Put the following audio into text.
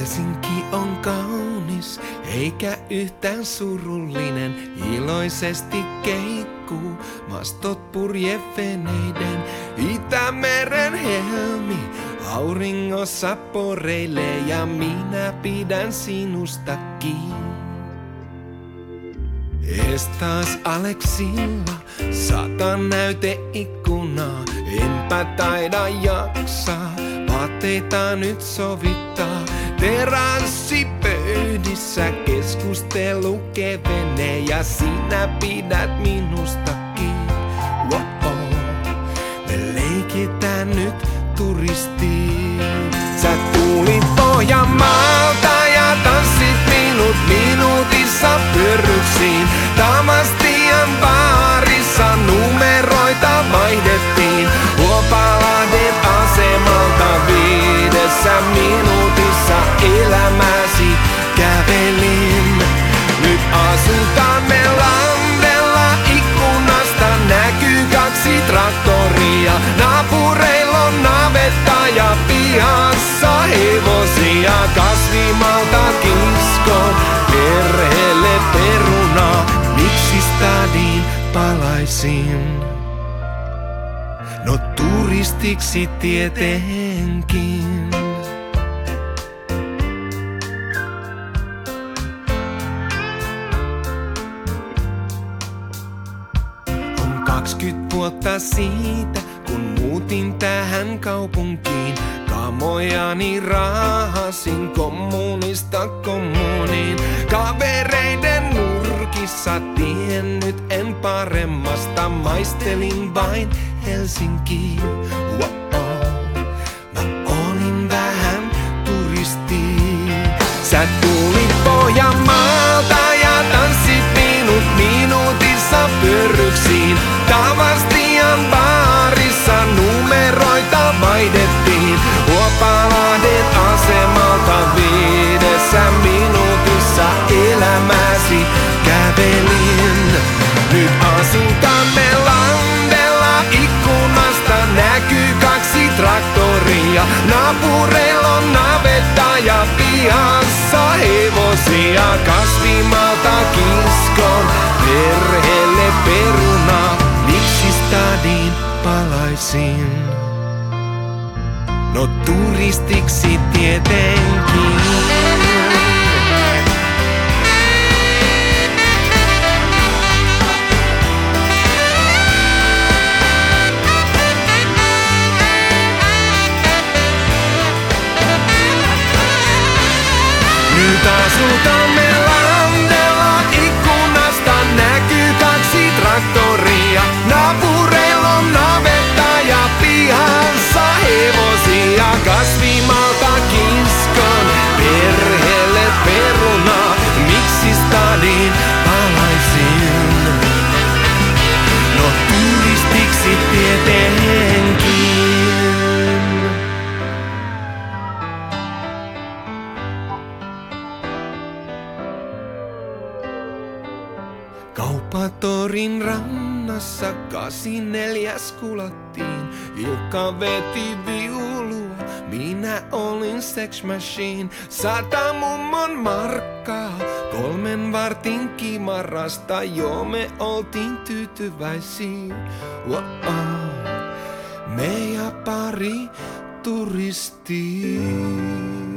Helsinki on kaunis, eikä yhtään surullinen. Iloisesti keikkuu mastot purjeveneiden. Itämeren helmi auringossa poreilee ja minä pidän sinusta kiinni. Estas Aleksilla 100 näyteikkunaa, enpä taida jaksaa vaatteita nyt sovittaa. Terassipöydissä keskustelu kevenee ja sinä pidät minusta kiinni. Wow, me leikitään nyt turistiin. Sä tulit Pohjanmaalta ja tanssit minut minuutissa pyörryksiin. Damastian baarissa numeroita vaihdettiin. Huopalahden asemalta 5 minuutissa elämäsi kävelin. Nyt asutamme landella, ikkunasta näkyy 2 traktoria. Naapureilla on navetta ja pihassa hevosia. Kasvimalta kiskon perheelle perunaa. Miksi stadiin palaisin? No turistiksi tietenkin. On 20 vuotta siitä, kun muutin tähän kaupunkiin. Kamojani raahasin kommunista kommuniin. Kavereiden nurkissa tiennyt en paremmasta. Maistelin vain Helsinkiin. Wow, mä olin vähän turisti. Sä tulit Pohjanmaalta ja tanssit minut minuutissa pyörryksiin. Damastian baarissa numeroita vaihdettiin. Huopalahden asemalta 5 minuutissa elämäsi kävelin. Nyt asutamme landella, ikkunasta näkyy 2 traktoria. Naapureilla on navetta ja pihassa hevosia. Kasvimalta kiskon perheelle perunaa. Miksi stadiin palaisin? No turistiksi tietenkin. Nyt asutamme landella, ikkunasta näkyy 2 traktoria. Naapureilla on navetta ja pihassa hevosia. Kasvimalta kiskon perheelle perunaa. Miksi stadiin palaisin? No turistiksi tietenkin. Kauppatorin rannassa 84 kulattiin. Ilkka veti viulua, minä olin sex machine. 100 mummon markkaa, 3 vartin kimarasta. Joo, me oltiin tyytyväisiä. Wow, me ja pari turistia.